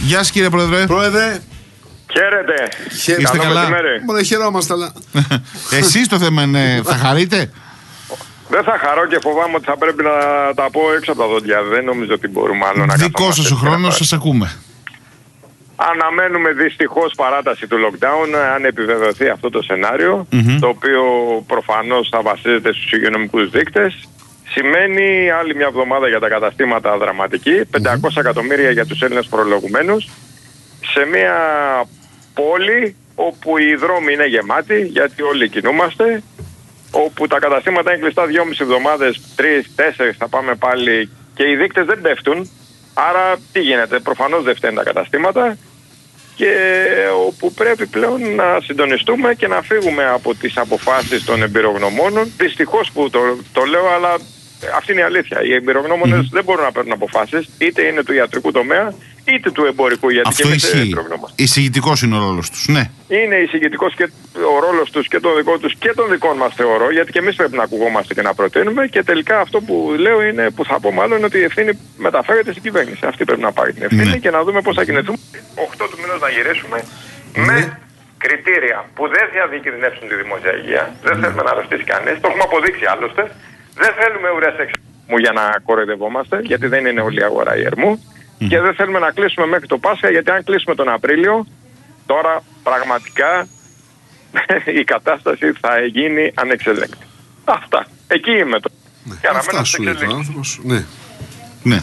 Γεια σας κύριε Πρόεδρε. Πρόεδρε. Χαίρετε. Είστε καλά? Μόνο χαιρόμαστε, αλλά. Εσείς το θέμα είναι, θα χαρείτε? Δεν θα χαρώ και φοβάμαι ότι θα πρέπει να τα πω έξω από τα δόντια. Δεν νομίζω ότι μπορούμε άλλο να κάνουμε. Δικός σας ο χρόνος, σας ακούμε. Αναμένουμε δυστυχώς παράταση του lockdown αν επιβεβαιωθεί αυτό το σενάριο, το οποίο προφανώς θα βασίζεται στους υγειονομικούς δείκτες. Σημαίνει άλλη μια εβδομάδα για τα καταστήματα δραματική, 500 εκατομμύρια για τους Έλληνες φορολογουμένους, σε μια πόλη όπου οι δρόμοι είναι γεμάτοι, γιατί όλοι κινούμαστε, όπου τα καταστήματα είναι κλειστά 2,5 εβδομάδες, 3-4 θα πάμε πάλι και οι δείκτες δεν πέφτουν. Άρα τι γίνεται, προφανώς δεν φταίνουν τα καταστήματα και όπου πρέπει πλέον να συντονιστούμε και να φύγουμε από τις αποφάσεις των εμπειρογνωμόνων. Δυστυχώς που το λέω, αλλά αυτή είναι η αλήθεια. Οι εμπειρογνώμονες δεν μπορούν να παίρνουν αποφάσεις, είτε είναι του ιατρικού τομέα είτε του εμπορικού. Γιατί αυτό και ισχύει. Εισηγητικός είναι ο ρόλος τους, ναι. Είναι εισηγητικός και ο ρόλος τους και το δικό τους και των δικών μας θεωρώ, γιατί και εμείς πρέπει να ακουγόμαστε και να προτείνουμε. Και τελικά αυτό που λέω είναι, που θα πω μάλλον, είναι ότι η ευθύνη μεταφέρεται στην κυβέρνηση. Αυτή πρέπει να πάρει την ευθύνη και να δούμε πώς θα κινηθούμε. 8 του μηνός να γυρίσουμε με κριτήρια που δεν θα διακινδυνεύσουν τη δημόσια υγεία. Δεν θέλουμε να αρρωστήσει κανείς. Το έχουμε αποδείξει άλλωστε. Δεν θέλουμε ουρές εξαρμού για να κοροϊδευόμαστε, γιατί δεν είναι όλη η αγορά η ερμού. Και δεν θέλουμε να κλείσουμε μέχρι το Πάσχα, γιατί αν κλείσουμε τον Απρίλιο, τώρα πραγματικά η κατάσταση θα γίνει ανεξελέγκτη. Αυτά. Εκεί είμαι τώρα. Αυτά σου λέει ο άνθρωπος. Ναι.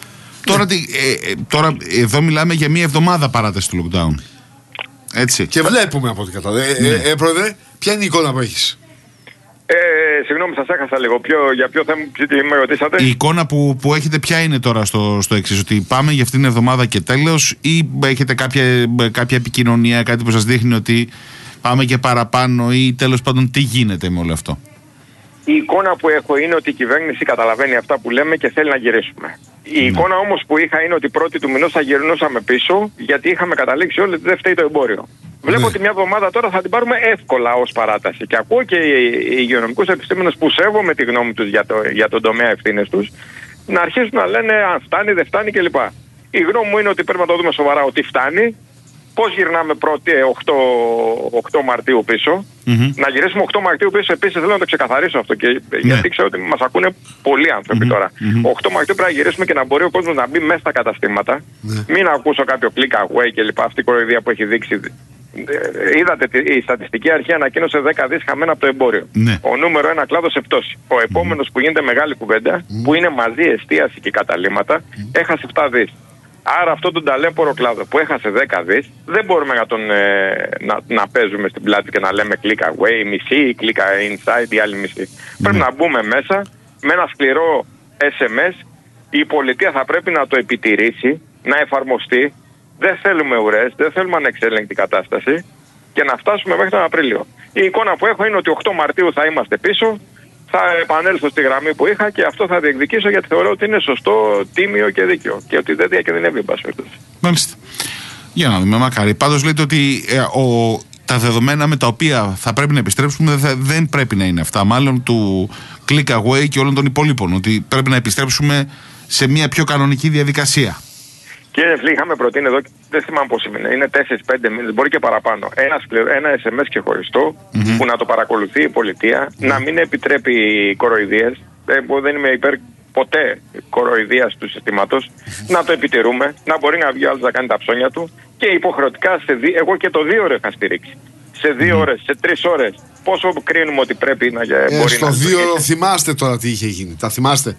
Τώρα εδώ μιλάμε για μία εβδομάδα παράταση του lockdown. Έτσι. Και βλέπουμε από ό,τι κατάλαβα. Πρόεδρε, ποια είναι η εικόνα που έχεις? Συγγνώμη, σας έχασα λίγο. Για ποιο θέμα με ρωτήσατε? Η εικόνα που έχετε ποια είναι τώρα στο εξής, ότι πάμε για αυτήν την εβδομάδα και τέλος, ή έχετε κάποια επικοινωνία, κάτι που σας δείχνει ότι πάμε και παραπάνω, ή τέλος πάντων τι γίνεται με όλο αυτό? Η εικόνα που έχω είναι ότι η κυβέρνηση καταλαβαίνει αυτά που λέμε και θέλει να γυρίσουμε. Η εικόνα όμως που είχα είναι ότι 1η του μηνός θα γυρνούσαμε πίσω, γιατί είχαμε καταλήξει όλοι ότι δεν φταίει το εμπόριο. Βλέπω ότι μια εβδομάδα τώρα θα την πάρουμε εύκολα ως παράταση. Και ακούω και οι υγειονομικούς επιστήμονες που σέβομαι τη γνώμη τους για τον τομέα ευθύνες τους, να αρχίσουν να λένε αν φτάνει, δεν φτάνει κλπ. Η γνώμη μου είναι ότι πρέπει να το δούμε σοβαρά ότι φτάνει. Πώς γυρνάμε 8 Μαρτίου πίσω? Να γυρίσουμε 8 Μαρτίου πίσω, επίσης θέλω να το ξεκαθαρίσω αυτό, γιατί ξέρω ότι μας ακούνε πολλοί άνθρωποι τώρα. 8 Μαρτίου πρέπει να γυρίσουμε και να μπορεί ο κόσμος να μπει μέσα στα καταστήματα. Μην ακούσω κάποιο click away κλπ. Αυτή η κοροϊδία που έχει δείξει. Είδατε, η στατιστική αρχή ανακοίνωσε 10 δις χαμένα από το εμπόριο. Ο νούμερο 1 κλάδος σε πτώση. Ο επόμενος που γίνεται μεγάλη κουβέντα, που είναι μαζί εστίαση και καταλύματα, έχασε 7 δις. Άρα αυτό τον ταλέμπορο κλάδο που έχασε 10 δις, δεν μπορούμε να παίζουμε στην πλάτη και να λέμε click away, μισή, click inside, η άλλη μισή. Πρέπει να μπούμε μέσα με ένα σκληρό SMS. Η πολιτεία θα πρέπει να το επιτηρήσει, να εφαρμοστεί. Δεν θέλουμε ουρές, δεν θέλουμε ανεξέλεγκτη κατάσταση και να φτάσουμε μέχρι τον Απρίλιο. Η εικόνα που έχω είναι ότι 8 Μαρτίου θα είμαστε πίσω. Θα επανέλθω στη γραμμή που είχα και αυτό θα διεκδικήσω, γιατί θεωρώ ότι είναι σωστό, τίμιο και δίκαιο και ότι δεν διακινδυνεύει εν πάση περιπτώσει. Μάλιστα. Για να δούμε, μακάρι. Πάντως λέτε ότι τα δεδομένα με τα οποία θα πρέπει να επιστρέψουμε δεν πρέπει να είναι αυτά. Μάλλον του click away και όλων των υπόλοιπων. Ότι πρέπει να επιστρέψουμε σε μια πιο κανονική διαδικασία. Κύριε Φλή, είχαμε προτείνει εδώ, δεν θυμάμαι πώς είναι 4-5 μήνες, μπορεί και παραπάνω. Ένα SMS ξεχωριστό που να το παρακολουθεί η πολιτεία, να μην επιτρέπει κοροϊδίες. Δεν είμαι υπέρ ποτέ κοροϊδίας του συστήματος. Να το επιτηρούμε, να μπορεί να βγει ο άλλος να κάνει τα ψώνια του και υποχρεωτικά εγώ και το 2 ώρο είχα στηρίξει. Σε 2 ώρες, σε 3 ώρες. Πόσο κρίνουμε ότι πρέπει να μπορεί στο να... Στο 2 ώρο θυμάστε τώρα τι είχε γίνει. Τα θυμάστε?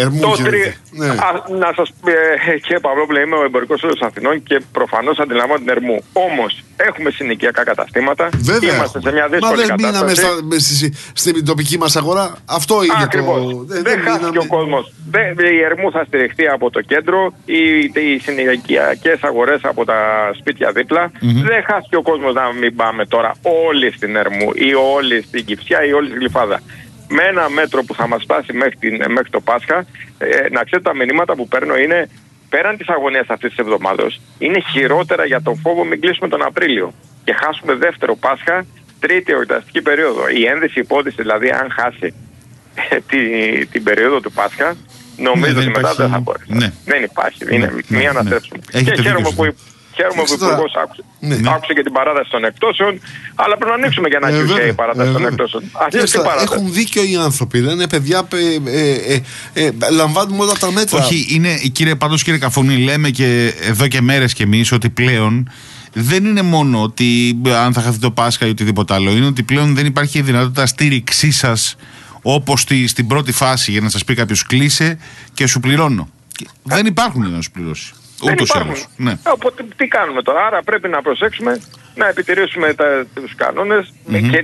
Να σας πει, κύριε Παυλόπουλε, είμαι ο Εμπορικός Σύλλογος Αθηνών και προφανώς αντιλαμβάνω την Ερμού. Όμως έχουμε συνοικιακά καταστήματα. Βέβαια. Είμαστε σε μια δύσκολη κατάσταση. Δεν μείναμε στην τοπική μας αγορά. Αυτό είναι. Ακριβώς. Δεν χάθηκε ο κόσμος. Η Ερμού θα στηριχτεί από το κέντρο, οι συνοικιακές αγορές από τα σπίτια δίπλα. Δεν χάθηκε ο κόσμος να μην πάμε τώρα όλοι στην Ερμού ή όλοι στην Κυψιά ή όλοι στην Γλυφάδα. Με ένα μέτρο που θα μας φτάσει μέχρι το Πάσχα, να ξέρετε τα μηνύματα που παίρνω είναι πέραν της αγωνίας αυτής της εβδομάδας, είναι χειρότερα για τον φόβο μην κλείσουμε τον Απρίλιο και χάσουμε δεύτερο Πάσχα, τρίτη εορταστική περίοδο. Η ένδυση υπόθεση, δηλαδή αν χάσει την περίοδο του Πάσχα, νομίζω ότι μετά υπάρχει... δεν θα μπορεί. Ναι. Δεν υπάρχει. Είναι μία να στρέψουμε. Και χαίρομαι που ο Υπουργός άκουσε. Άκουσε και την παράταση των εκτόσεων, αλλά πρέπει να ανοίξουμε για να έχει η παράταση των εκτόσεων. Έχουν δίκιο οι άνθρωποι. Λένε παιδιά, λαμβάνουμε όλα τα μέτρα. Όχι, είναι, κύριε Καφούνη, λέμε και εδώ και μέρες κι εμείς ότι πλέον δεν είναι μόνο ότι αν θα χαθεί το Πάσχα ή οτιδήποτε άλλο, είναι ότι πλέον δεν υπάρχει η δυνατότητα στήριξή σας όπως στην πρώτη φάση για να σας πει κάποιος κλείσε και σου πληρώνω. Δεν υπάρχουν για να σου πληρώσει. Ούτως ή άλλως. Ναι. Οπότε τι κάνουμε τώρα? Άρα πρέπει να προσέξουμε, να επιτηρήσουμε τους κανόνες και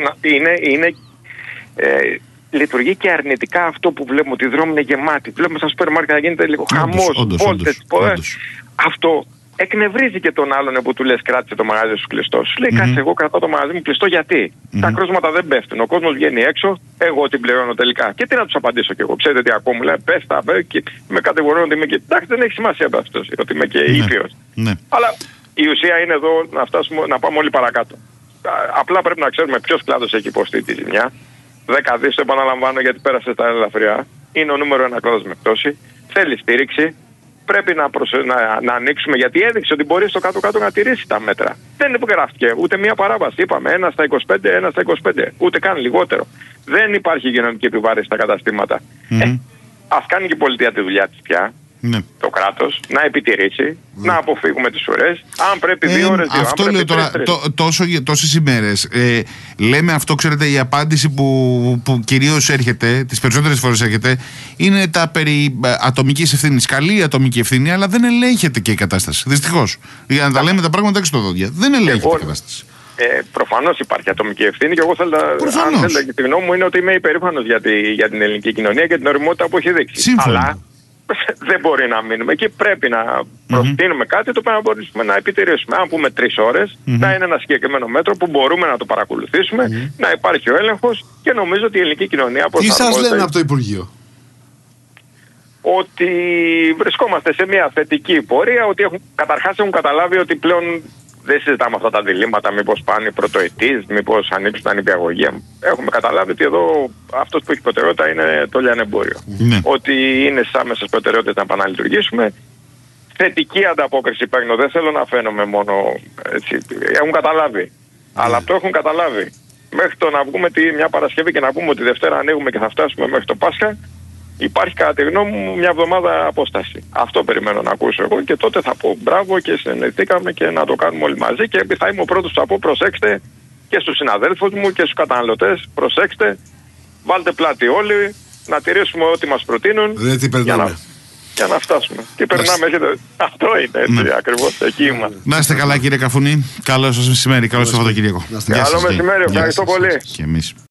λειτουργεί και αρνητικά αυτό που βλέπουμε, ότι οι δρόμοι είναι γεμάτοι. Βλέπουμε στα σούπερ μάρκετ να γίνεται λίγο χαμός, βόλτες. Αυτό εκνευρίζει και τον άλλον που του λες κράτησε το μαγαζί σου κλειστό. Σου λέει κάτσε, εγώ κρατάω το μαγαζί μου κλειστό γιατί? Τα κρούσματα δεν πέφτουν. Ο κόσμος βγαίνει έξω, εγώ την πληρώνω τελικά. Και τι να τους απαντήσω κι εγώ? Ξέρετε τι ακόμα μου λέει? Πες τα, και με κατηγορούν ότι είμαι και. Εντάξει, δεν έχει σημασία αυτό, ότι είμαι και ήπιος. Αλλά η ουσία είναι εδώ να πάμε όλοι παρακάτω. Απλά πρέπει να ξέρουμε ποιος κλάδος έχει υποστεί τη ζημιά. 10 δις, το επαναλαμβάνω γιατί πέρασε στα ελαφριά. Είναι ο νούμερο 1 κλάδος με πτώση. Θέλει στήριξη. Πρέπει να ανοίξουμε, γιατί έδειξε ότι μπορεί στο κάτω-κάτω να τηρήσει τα μέτρα. Δεν υπογράφηκε ούτε μία παράβαση. Είπαμε 1 στα 25, 1 στα 25. Ούτε καν λιγότερο. Δεν υπάρχει υγειονομική επιβάρυνση στα καταστήματα. Ας κάνει και η πολιτεία τη δουλειά της πια. Το κράτος να επιτηρήσει, να αποφύγουμε τις ουρές. Αν πρέπει 2 ώρες, 2. Αυτό λέω τώρα, τόσες ημέρες. Λέμε αυτό, ξέρετε, η απάντηση που κυρίως έρχεται, τις περισσότερες φορές έρχεται, είναι τα περί ατομικής ευθύνης. Καλή ατομική ευθύνη, αλλά δεν ελέγχεται και η κατάσταση. Δυστυχώς. Για να τα λέμε τα πράγματα έξω το δόντια. Δεν ελέγχεται η κατάσταση. Προφανώς υπάρχει ατομική ευθύνη και εγώ αν θέλετε και τη γνώμη μου είναι ότι είμαι υπερήφανος για την ελληνική κοινωνία και την ωριμότητα που έχει δείξει. Σύμφωνα. Αλλά δεν μπορεί να μείνουμε εκεί. Πρέπει να προτείνουμε κάτι το οποίο να μπορούμε να επιτηρήσουμε. Αν πούμε 3 ώρες, να είναι ένα συγκεκριμένο μέτρο που μπορούμε να το παρακολουθήσουμε, να υπάρχει ο έλεγχος και νομίζω ότι η ελληνική κοινωνία προσαρμόζεται. Τι σας λένε από το Υπουργείο? Ότι βρισκόμαστε σε μια θετική πορεία, ότι καταρχάς έχουν καταλάβει ότι πλέον δεν συζητάμε αυτά τα διλήμματα, μήπως πάνε οι πρωτοετής, μήπως ανοίξουν τα νηπιαγωγεία. Έχουμε καταλάβει ότι εδώ αυτός που έχει προτεραιότητα είναι το λιανεμπόριο. Ότι είναι στις άμεσες προτεραιότητες να επαναλειτουργήσουμε. Θετική ανταπόκριση παίρνω, δεν θέλω να φαίνομαι μόνο έτσι. Έχουν καταλάβει. Αλλά αυτό έχουν καταλάβει. Μέχρι το να βγούμε μια Παρασκευή και να πούμε ότι Δευτέρα ανοίγουμε και θα φτάσουμε μέχρι το Πάσχα, υπάρχει κατά τη γνώμη μου μια εβδομάδα απόσταση. Αυτό περιμένω να ακούσω εγώ και τότε θα πω μπράβο και συνεννοηθήκαμε και να το κάνουμε όλοι μαζί και θα είμαι ο πρώτος που θα πω προσέξτε και στους συναδέλφους μου και στους καταναλωτές, προσέξτε, βάλτε πλάτη όλοι, να τηρήσουμε ό,τι μας προτείνουν για να φτάσουμε. Τι περνάμε, αυτό είναι έτσι ακριβώς, εκεί είμαστε. Να είστε καλά κύριε Καφούνη, καλό σας μεσημέρι, καλό Σαββατοκύριακο. Καλό μεσημέρι, ευχαριστώ πολύ. Και εμείς.